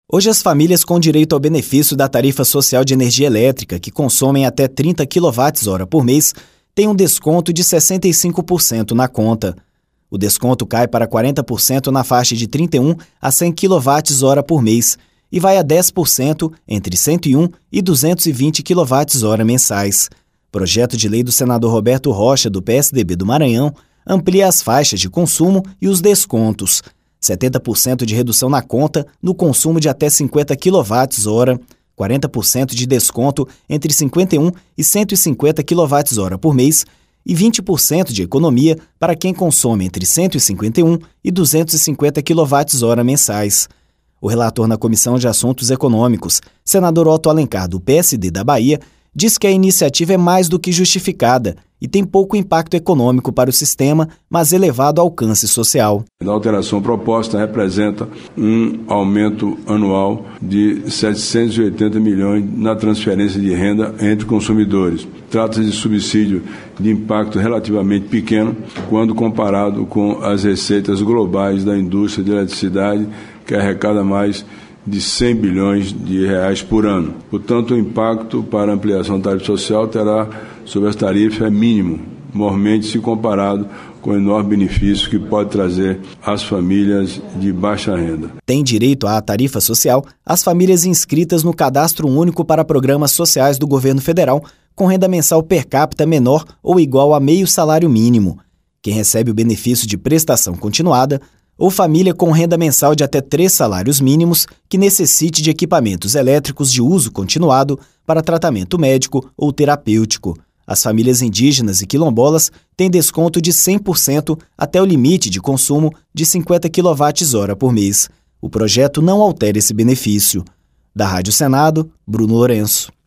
Hoje, as famílias com direito ao benefício da tarifa social de energia elétrica, que consomem até 30 kWh por mês, têm um desconto de 65% na conta. O desconto cai para 40% na faixa de 31 a 100 kWh por mês e vai a 10% entre 101 e 220 kWh mensais. Projeto de lei do senador Roberto Rocha, do PSDB do Maranhão, amplia as faixas de consumo e os descontos. 70% de redução na conta no consumo de até 50 kWh, 40% de desconto entre 51 e 150 kWh por mês e 20% de economia para quem consome entre 151 e 250 kWh mensais. O relator na Comissão de Assuntos Econômicos, senador Otto Alencar, do PSD da Bahia, diz que a iniciativa é mais do que justificada e tem pouco impacto econômico para o sistema, mas elevado alcance social. A alteração proposta representa um aumento anual de 780 milhões na transferência de renda entre consumidores. Trata-se de subsídio de impacto relativamente pequeno quando comparado com as receitas globais da indústria de eletricidade, que arrecada mais de 100 bilhões de reais por ano. Portanto, o impacto para a ampliação da tarifa social terá sobre as tarifas é mínimo, mormente se comparado com o enorme benefício que pode trazer às famílias de baixa renda. Tem direito à tarifa social as famílias inscritas no Cadastro Único para Programas Sociais do Governo Federal, com renda mensal per capita menor ou igual a meio salário mínimo. Quem recebe o benefício de prestação continuada ou família com renda mensal de até 3 salários mínimos que necessite de equipamentos elétricos de uso continuado para tratamento médico ou terapêutico. As famílias indígenas e quilombolas têm desconto de 100% até o limite de consumo de 50 kWh por mês. O projeto não altera esse benefício. Da Rádio Senado, Bruno Lourenço.